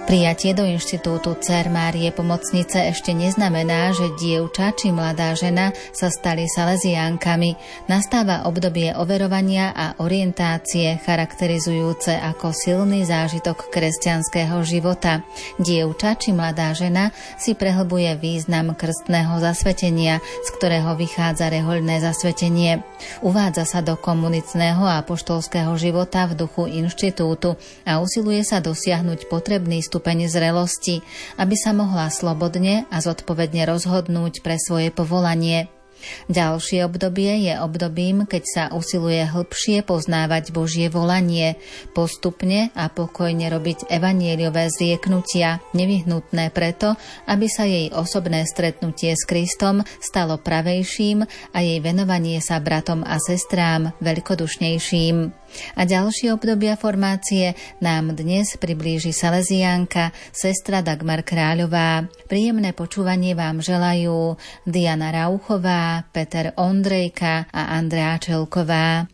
Prijatie do inštitútu Dcér Márie Pomocnice ešte neznamená, že dievča či mladá žena sa stali saleziánkami. Nastáva obdobie overovania a orientácie, charakterizujúce ako silný zážitok kresťanského života. Dievča či mladá žena si prehlbuje význam krstného zasvetenia, z ktorého vychádza rehoľné zasvetenie. Uvádza sa do komunitného a apoštolského života v duchu inštitútu a usiluje sa dosiahnuť potrebný stupeň zrelosti, aby sa mohla slobodne a zodpovedne rozhodnúť pre svoje povolanie. Ďalšie obdobie je obdobím, keď sa usiluje hlbšie poznávať Božie volanie, postupne a pokojne robiť evanjeliové zrieknutia, nevyhnutné preto, aby sa jej osobné stretnutie s Kristom stalo pravejším a jej venovanie sa bratom a sestrám veľkodušnejším. A ďalšie obdobia formácie nám dnes priblíži saleziánka, sestra Dagmar Kráľová. Príjemné počúvanie vám želajú Diana Rauchová, Peter Ondrejka a Andrea Čelková.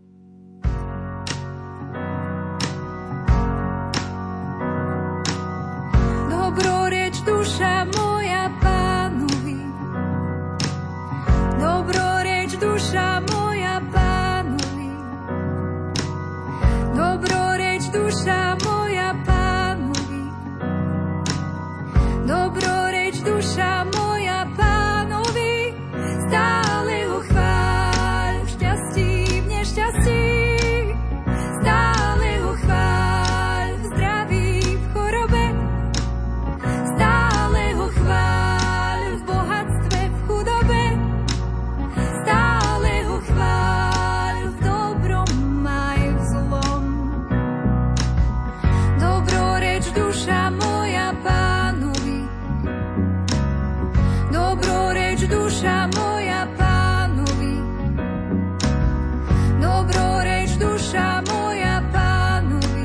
Dobroreč duša moja Pánovi, dobroreč duša moja Pánovi, dobroreč duša moja Pánovi, dobroreč duša moja Pánovi, stále ho chváľ v šťastí, v nešťastí, stále ho chváľ v zdraví, v chorobe, stále ho chváľ v bohatstve, v chudobe, stále ho chváľ v dobrom aj v zlom. Dobroreč duša moja Pánovi, dobroreč duša moja Pánovi, dobroreč duša moja Pánovi,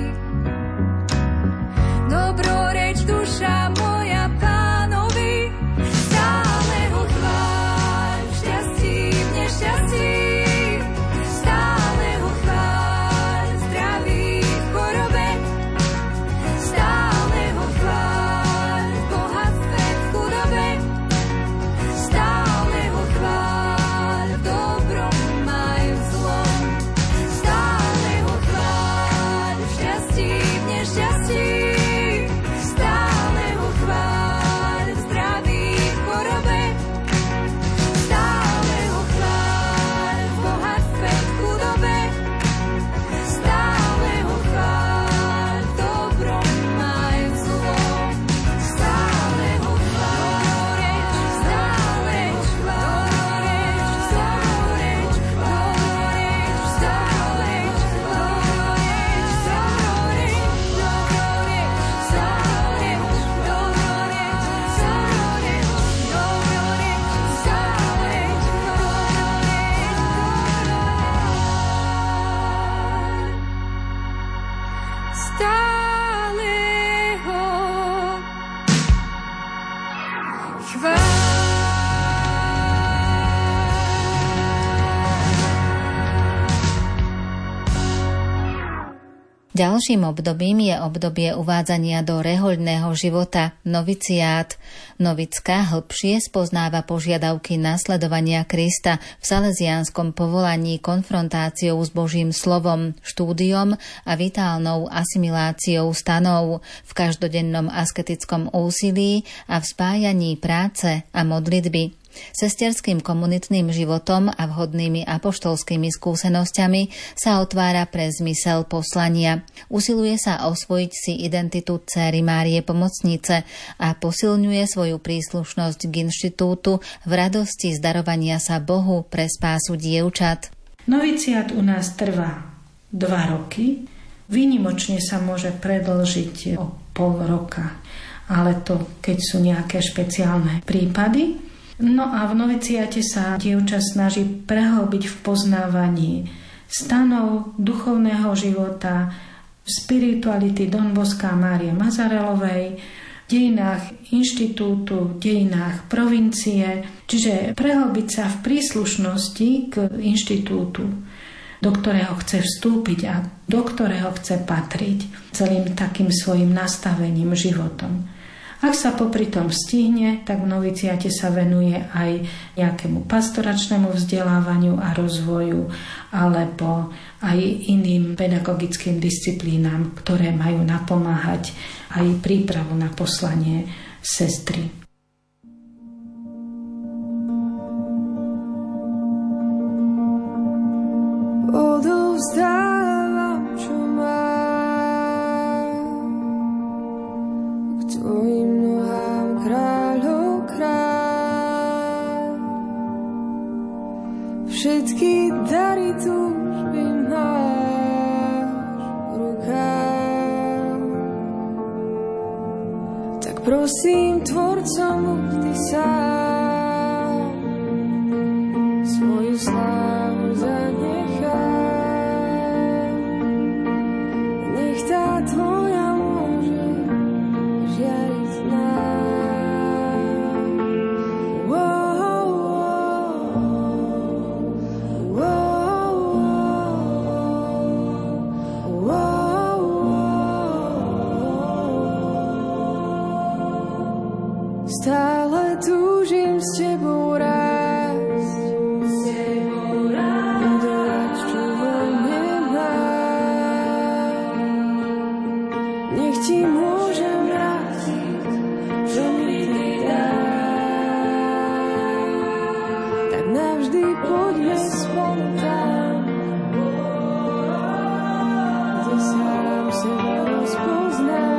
dobroreč duša moja Pánovi, stále ho chváľ v šťastí, v nešťastí, stále ho chváľ v zdraví, v chorobe, stále ho chváľ v bohatstve, v chudobe, stále ho chváľ v dobrom aj v zlom, stále ho chváľ v šťastí, v nešťastí, stále ho chváľ v zdraví, v chorobe, stále ho chváľ v bohatstve, v chudobe, stále ho chváľ v dobrom aj v zlom, stále ho chváľ, stále ho chváľ, dobroreč, dobroreč, stále dobroreč, dobroreč, dobroreč, stále dobroreč, dobroreč, dobroreč, stále Ďalším obdobím je obdobie uvádzania do rehoľného života, noviciát. Novická hlbšie spoznáva požiadavky nasledovania Krista v salesiánskom povolaní konfrontáciou s Božím slovom, štúdiom a vitálnou asimiláciou stanov v každodennom asketickom úsilí a v spájaní práce a modlitby. Sesterským komunitným životom a vhodnými apoštolskými skúsenosťami sa otvára pre zmysel poslania. Usiluje sa osvojiť si identitu Dcéry Márie Pomocnice a posilňuje svoju príslušnosť k inštitútu v radosti zdarovania sa Bohu pre spásu dievčat. Noviciát u nás trvá 2 roky. Výnimočne sa môže predĺžiť o pol roka, ale to keď sú nejaké špeciálne prípady. No a v noviciáte sa dievča snaží prehlbiť v poznávaní stanov duchovného života, spirituality Don Bosca a Márie Mazarelovej, v dejinách inštitútu, v dejinách provincie, čiže prehlbiť sa v príslušnosti k inštitútu. do ktorého chce vstúpiť a do ktorého chce patriť celým takým svojim nastavením, životom. Ak sa popri tom stihne, tak v noviciáte sa venuje aj nejakému pastoračnému vzdelávaniu a rozvoju alebo aj iným pedagogickým disciplínám, ktoré majú napomáhať aj prípravu na poslanie sestry. Odovzdávam, čo mám k tvojim nohám, kráľov kráľ. Všetky dary túžby máš v rukách. Tak prosím, tvorcom ty sám svoju slávu zanechaj. Nech tá tvoja môže žiariť z nás. Wow, wow, wow, wow. Stále túžim s tebou rásť, budovať, čo vo mne máš. Nech ti môžem vrátiť, čo mi ty dáš. Tak navždy poďme spolu tam, kde sám seba rozpoznám.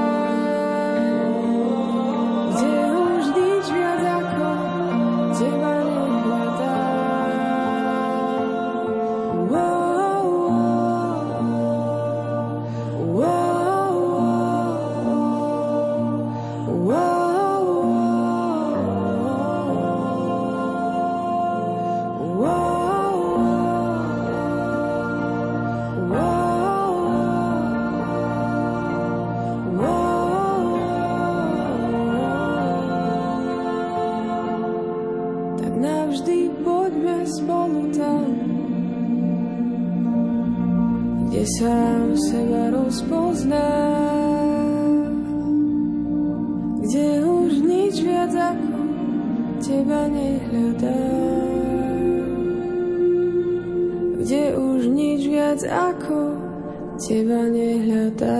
Sám seba rozpozná, kde už nič viac ako teba nehľadá, kde už nič viac ako teba nehľadá.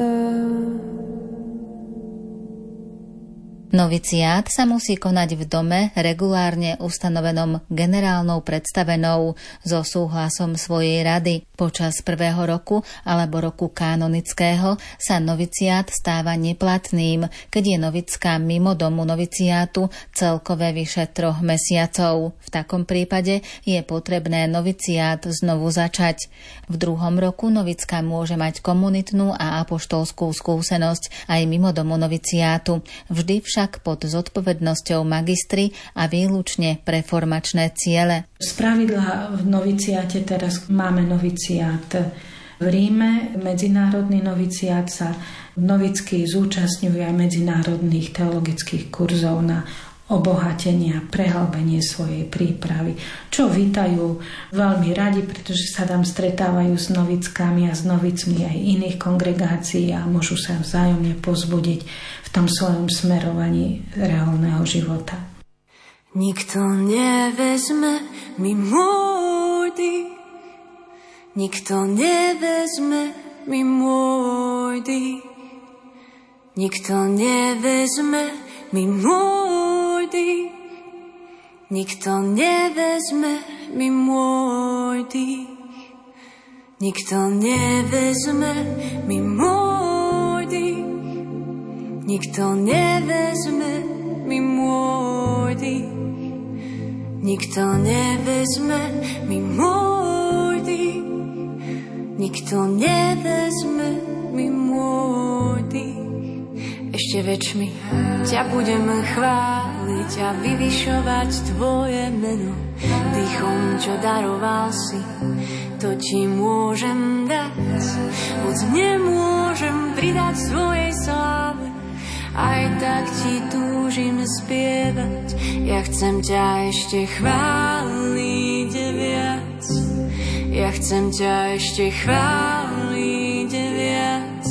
Noviciát sa musí konať v dome regulárne ustanovenom generálnou predstavenou so súhlasom svojej rady. Počas prvého roku alebo roku kanonického sa noviciát stáva neplatným, keď je novická mimo domu noviciátu celkové vyše 3 mesiacov. V takom prípade je potrebné noviciát znovu začať. V druhom roku novická môže mať komunitnú a apoštolskú skúsenosť aj mimo domu noviciátu. Vždy však pod zodpovednosťou magistry a výlučne pre formačné ciele. Spravidla v noviciáte teraz máme noviciát v Ríme. Medzinárodný noviciát sa novicky zúčastňuje aj medzinárodných teologických kurzov na obohatenie a prehlbenie svojej prípravy, čo vítajú veľmi radi, pretože sa tam stretávajú s novickami a s novicmi aj iných kongregácií a môžu sa vzájomne povzbudiť v tom svojom smerovaní reálneho života. Nikto nevezme mi môj dých, nikto nevezme mi môj dých, nikto nevezme mi môj dých, nikto nevezme mi môj dých, nikto nevezme mi môj dých, nikto nevezme mi môj dých, nikto nevezme mi môj dých, nikto nevezme mi môj dých. Ešte väčšmi ťa budem chváliť a vyvyšovať tvoje meno. Dýchom, čo daroval si, to ti môžem dať. Moc nemôžem pridať svojej sláve, aj tak ti túžim spievať. Ja chcem ťa ešte chváliť viac, Ja chcem ťa ešte chváliť viac.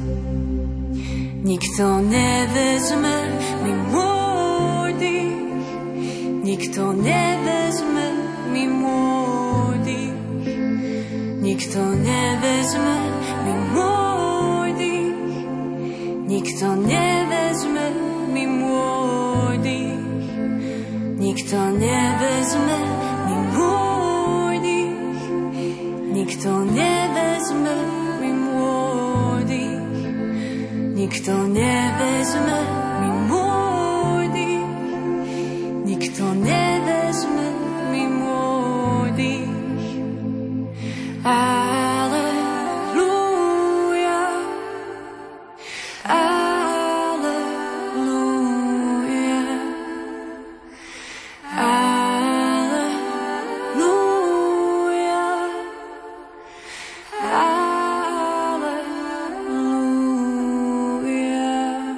Nikto nevezme mi môj dých, nikto nevezme mi môj dých, nikto nevezme mi môj dých, nikto nevezme mi môj dých, nikto nevezme mi môj dých, nikto nevezme mi môj dých, nikto nevezme mi môj dých, nikto nevezme mi môj dých. Aleluja, aleluja, aleluja, aleluja.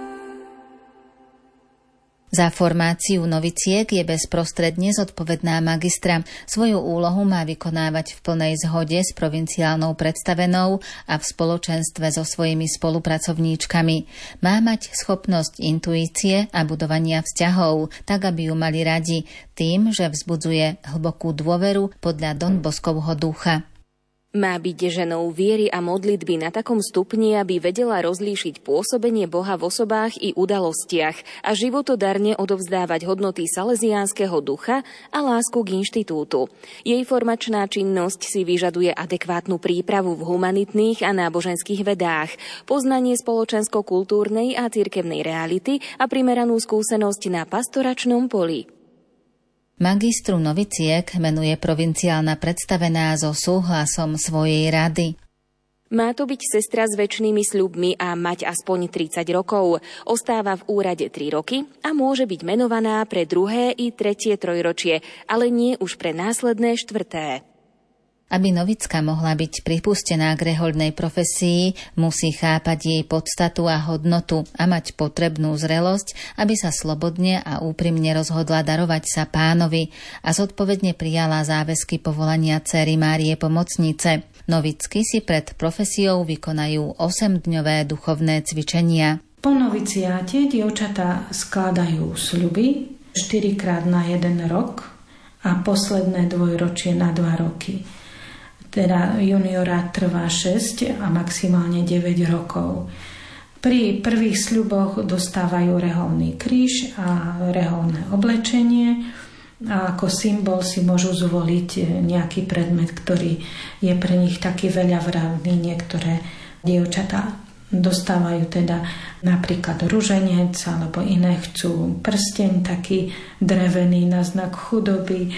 Za formáciu noviciek je bezprostredne zodpovedná magistra. Svoju úlohu má vykonávať v plnej zhode s provinciálnou predstavenou a v spoločenstve so svojimi spolupracovníčkami. Má mať schopnosť intuície a budovania vzťahov, tak aby ju mali radi, tým, že vzbudzuje hlbokú dôveru podľa Don Boscovho ducha. Má byť ženou viery a modlitby na takom stupni, aby vedela rozlíšiť pôsobenie Boha v osobách i udalostiach a životodarne odovzdávať hodnoty salesiánskeho ducha a lásku k inštitútu. Jej formačná činnosť si vyžaduje adekvátnu prípravu v humanitných a náboženských vedách, poznanie spoločensko-kultúrnej a cirkevnej reality a primeranú skúsenosť na pastoračnom poli. Magistru noviciek menuje provinciálna predstavená so súhlasom svojej rady. Má to byť sestra s večnými sľubmi a mať aspoň 30 rokov. Ostáva v úrade 3 roky a môže byť menovaná pre 2. i 3. trojročie, ale nie už pre následné 4. Aby novicka mohla byť pripustená k rehoľnej profesii, musí chápať jej podstatu a hodnotu a mať potrebnú zrelosť, aby sa slobodne a úprimne rozhodla darovať sa Pánovi a zodpovedne prijala záväzky povolania dcéry Márie Pomocnice. Novicky si pred profesiou vykonajú 8-dňové duchovné cvičenia. Po noviciáte dievčatá skladajú sľuby 4-krát na 1 rok a posledné dvojročie na 2 roky. Teda juniorát trvá 6 a maximálne 9 rokov. Pri prvých sľuboch dostávajú reholný kríž a reholné oblečenie a ako symbol si môžu zvoliť nejaký predmet, ktorý je pre nich taký veľavravný. Niektoré dievčatá dostávajú teda napríklad ruženec alebo iné chcú prsteň taký drevený na znak chudoby,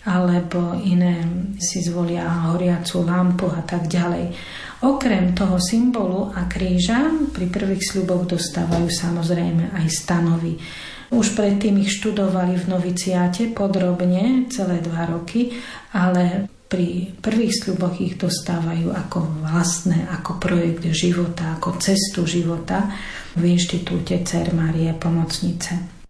alebo iné si zvolia horiacu lampu a tak ďalej. Okrem toho symbolu a kríža pri prvých sľuboch dostávajú samozrejme aj stanovy. Už predtým ich študovali v noviciáte podrobne celé 2 roky, ale pri prvých sľuboch ich dostávajú ako vlastné, ako projekt života, ako cestu života v inštitúte Dcér Márie Pomocnice.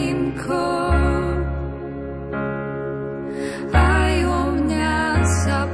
Aj o mňa sa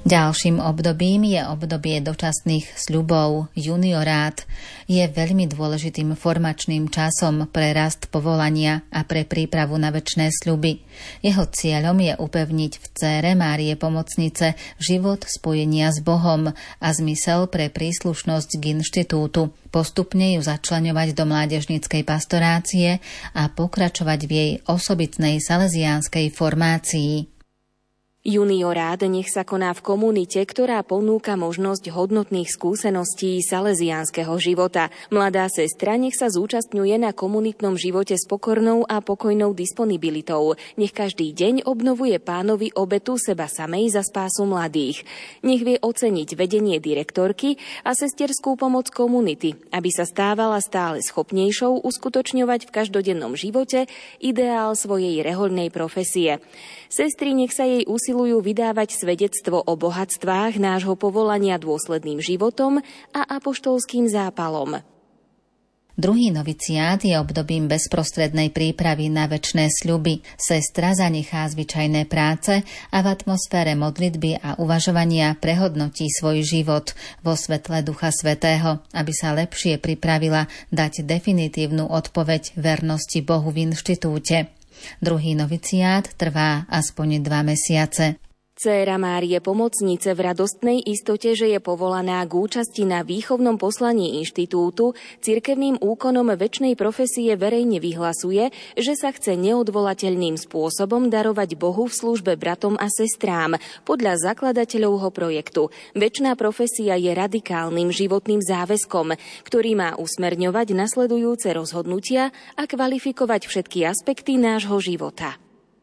Ďalším obdobím je obdobie dočasných sľubov, juniorát. Je veľmi dôležitým formačným časom pre rast povolania a pre prípravu na večné sľuby. Jeho cieľom je upevniť v dcére Márie Pomocnice život spojenia s Bohom a zmysel pre príslušnosť k inštitútu, postupne ju začleňovať do mládežníckej pastorácie a pokračovať v jej osobitnej salesiánskej formácii. Juniorát nech sa koná v komunite, ktorá ponúka možnosť hodnotných skúseností salesiánskeho života. Mladá sestra nech sa zúčastňuje na komunitnom živote s pokornou a pokojnou disponibilitou. Nech každý deň obnovuje Pánovi obetu seba samej za spásu mladých. Nech vie oceniť vedenie direktorky a sesterskú pomoc komunity, aby sa stávala stále schopnejšou uskutočňovať v každodennom živote ideál svojej rehoľnej profesie. Sestry nech sa jej usilujú vydávať svedectvo o bohatstvách nášho povolania dôsledným životom a apoštolským zápalom. Druhý noviciát je obdobím bezprostrednej prípravy na večné sľuby. Sestra zanechá zvyčajné práce a v atmosfére modlitby a uvažovania prehodnotí svoj život vo svetle Ducha Svätého, aby sa lepšie pripravila dať definitívnu odpoveď vernosti Bohu v inštitúte. Druhý noviciát trvá aspoň 2 mesiace. Dcéra Márie Pomocnice v radostnej istote, že je povolaná k účasti na výchovnom poslaní inštitútu, cirkevným úkonom večnej profesie verejne vyhlasuje, že sa chce neodvolateľným spôsobom darovať Bohu v službe bratom a sestrám podľa zakladateľovho projektu. Večná profesia je radikálnym životným záväzkom, ktorý má usmerňovať nasledujúce rozhodnutia a kvalifikovať všetky aspekty nášho života.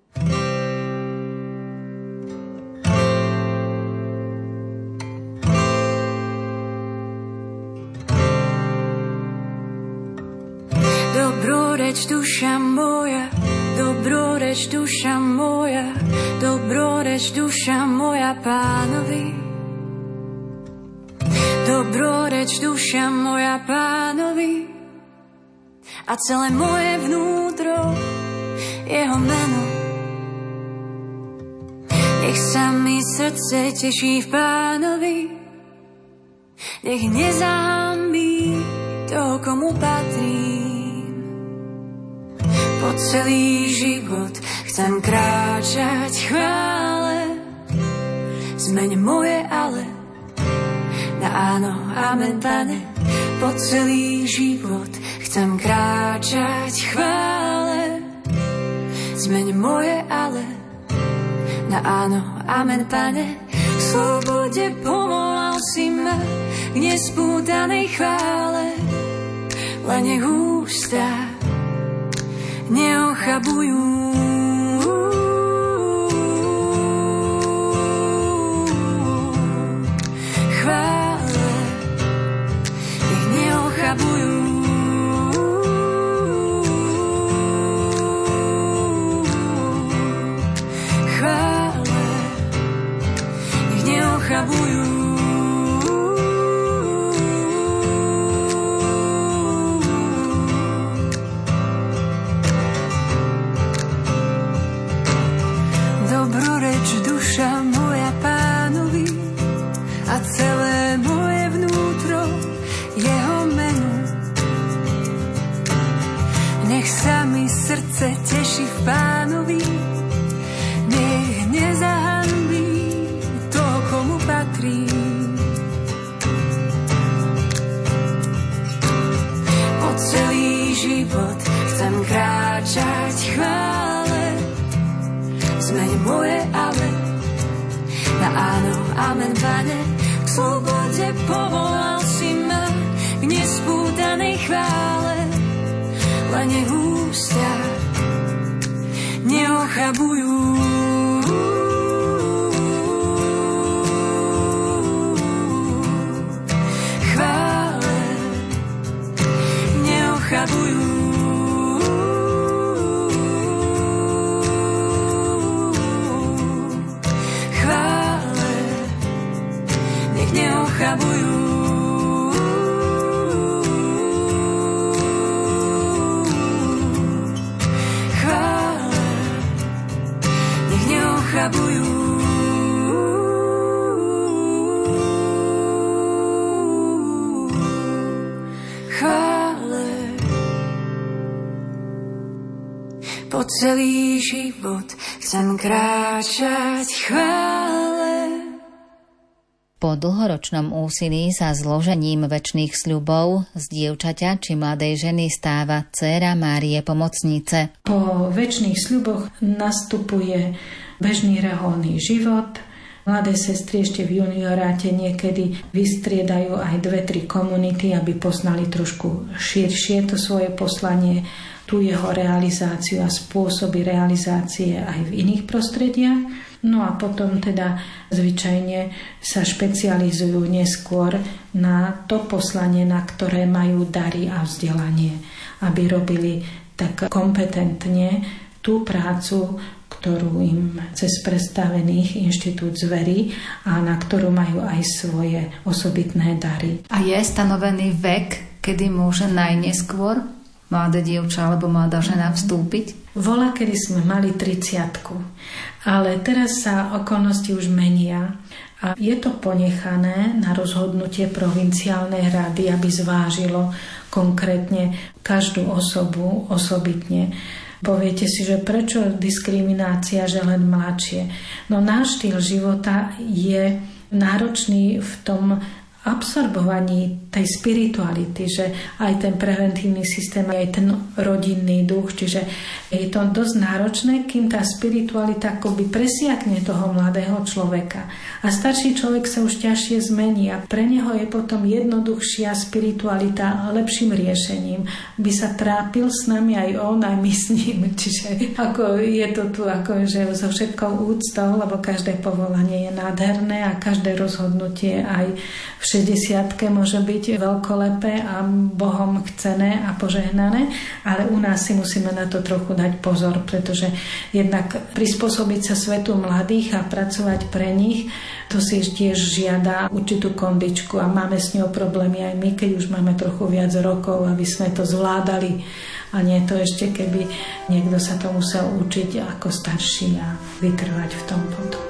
Dobroreč duša moja, dobroreč duša moja, dobroreč duša moja Pánovi. Dobroreč duša moja Pánovi a celé moje vnútro jeho meno. Nech sa mi srdce teší v Pánovi, nech nezahambí toho, komu patrí. Po celý život chcem kráčať chvále, zmeň moje ale na áno, amen, Pane. Po celý život chcem kráčať chvále, zmeň moje ale na áno, amen, Pane. K slobode povolal si ma k nespútanej chvále, len nech ústa neochabujú. Chvále, nech neochabujú. Chvále, nech neochabujú. Dobroreč duša moja Pánovi a celé moje vnútro jeho menu. Nech sa mi srdce teší v Pánovi, nech nezahanbí to, komu patrí. Po celý život chcem kráčať chvále, zmeň moje ale na áno, amen, Pane. K slobode povolal si ma k nespútanej chvále, len nech ústa neochabujú. Chvále neochabujú. Neochabujú. Chvále, nech neochabujú. celý život chcem kráčať chvále. Po dlhoročnom úsilí sa zložením večných sľubov z dievčaťa či mladej ženy stáva dcéra Márie Pomocnice. Po večných sľuboch nastupuje bežný reholný život. Mladé sestry ešte v junioráte niekedy vystriedajú aj 2-3 komunity, aby poznali trošku širšie to svoje poslanie, tú jeho realizáciu a spôsoby realizácie aj v iných prostrediach. No a potom teda zvyčajne sa špecializujú neskôr na to poslanie, na ktoré majú dary a vzdelanie, aby robili tak kompetentne tú prácu, ktorú im cez predstavených inštitút zverí a na ktorú majú aj svoje osobitné dary. A je stanovený vek, kedy môže najneskôr mladé dievča alebo mladá žena vstúpiť? Vola, kedy sme mali 30-ku, ale teraz sa okolnosti už menia a je to ponechané na rozhodnutie provinciálnej rady, aby zvážilo konkrétne každú osobu osobitne. Poviete si, že prečo diskriminácia, že len mladšie? No náš štýl života je náročný v tom absorbovaní tej spirituality, že aj ten preventívny systém, aj ten rodinný duch, čiže je to dosť náročné, kým tá spiritualita akoby presiakne toho mladého človeka. A starší človek sa už ťažšie zmení a pre neho je potom jednoduchšia spiritualita lepším riešením. By sa trápil s nami aj on, aj my s ním. Čiže ako je to tu akože so všetkou úctou, lebo každé povolanie je nádherné a každé rozhodnutie aj v 60-ke môže byť veľkolepé a Bohom chcené a požehnané, ale u nás si musíme na to trochu dať pozor, pretože jednak prispôsobiť sa svetu mladých a pracovať pre nich, to si tiež žiada určitú kondičku a máme s ňou problémy aj my, keď už máme trochu viac rokov, aby sme to zvládali a nie to ešte, keby niekto sa to musel učiť ako starší a vytrvať v tom potom.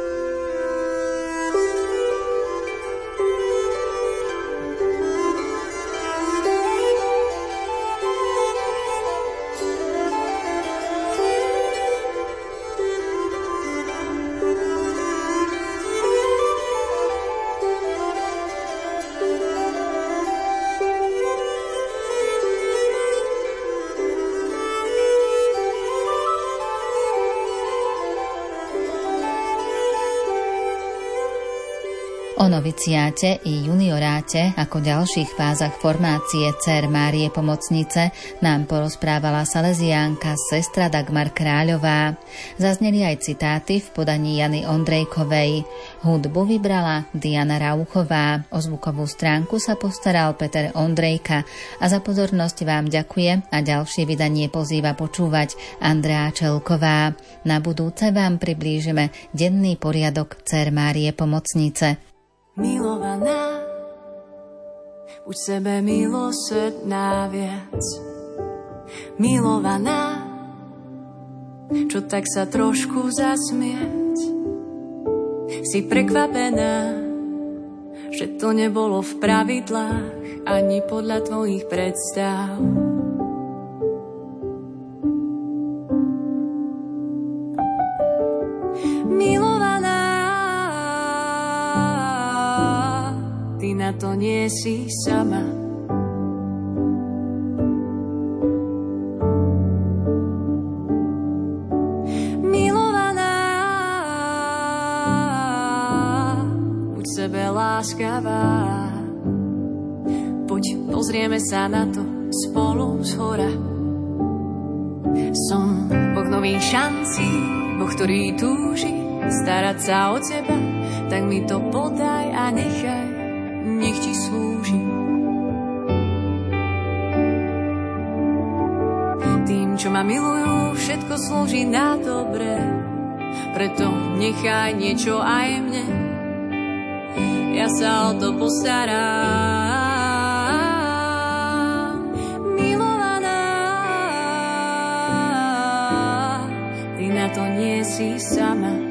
O noviciáte i junioráte ako ďalších fázach formácie dcér Márie Pomocnice nám porozprávala saleziánka sestra Dagmar Kráľová. Zazneli aj citáty v podaní Jany Ondrejkovej. Hudbu vybrala Diana Rauchová. O zvukovú stránku sa postaral Peter Ondrejka a za pozornosť vám ďakuje a ďalšie vydanie pozýva počúvať Andrea Čelková. Na budúce vám priblížime denný poriadok dcér Márie Pomocnice. Milovaná, buď sebe milosrdná viac. Milovaná, čo tak sa trošku zasmiať. Si prekvapená, že to nebolo v pravidlách ani podľa tvojich predstav. Na to nie si sama. Milovaná, buď sebe láskavá. Poď pozrieme sa na to spolu zhora. Som Boh nových šancí, Boh, ktorý túži starať sa o teba, tak mi to podaj a nechaj, nech ti slúžim. Tým, čo ma milujú, všetko slúži na dobre, preto nechaj niečo aj mne, ja sa o to postarám. Milovaná, ty na to nie si sama.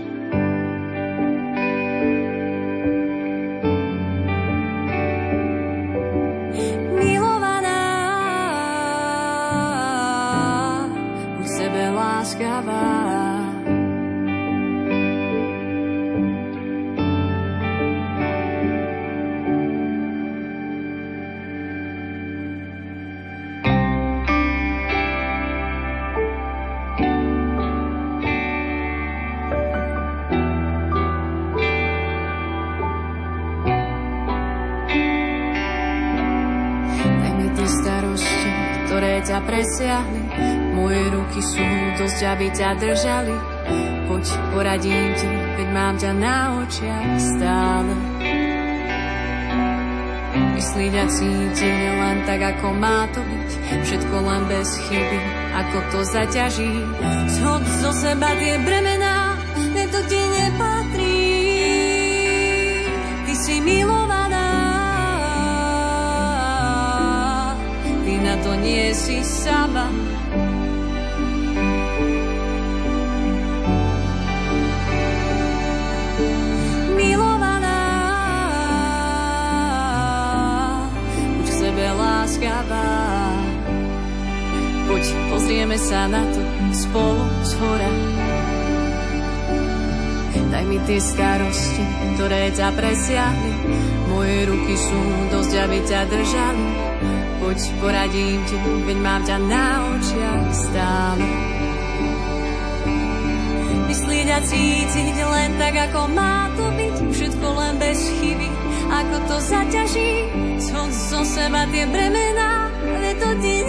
ťa presiahli. Moje ruky sú dosť, aby ťa držali. Poď, poradím ti, veď mám ťa na očiach stále. Myslíť a cítiť len tak, ako má to byť. Všetko len bez chyby, ako to zaťaží. Zhod zo seba tie bremená, veď to ti nepatrí. Ty si milovaná, ty na to nie si sama. Poď, pozrieme sa na to spolu zhora. Daj mi tie starosti, ktoré ťa presiahli. Moje ruky sú dosť, aby ťa držali. Poď, poradím ti, veď mám ťa na očiach stále. Myslieť a cítiť len tak, ako má to byť. Všetko len bez chyby, ako to zaťaží. Zhod zo seba tie bremená, ale to ti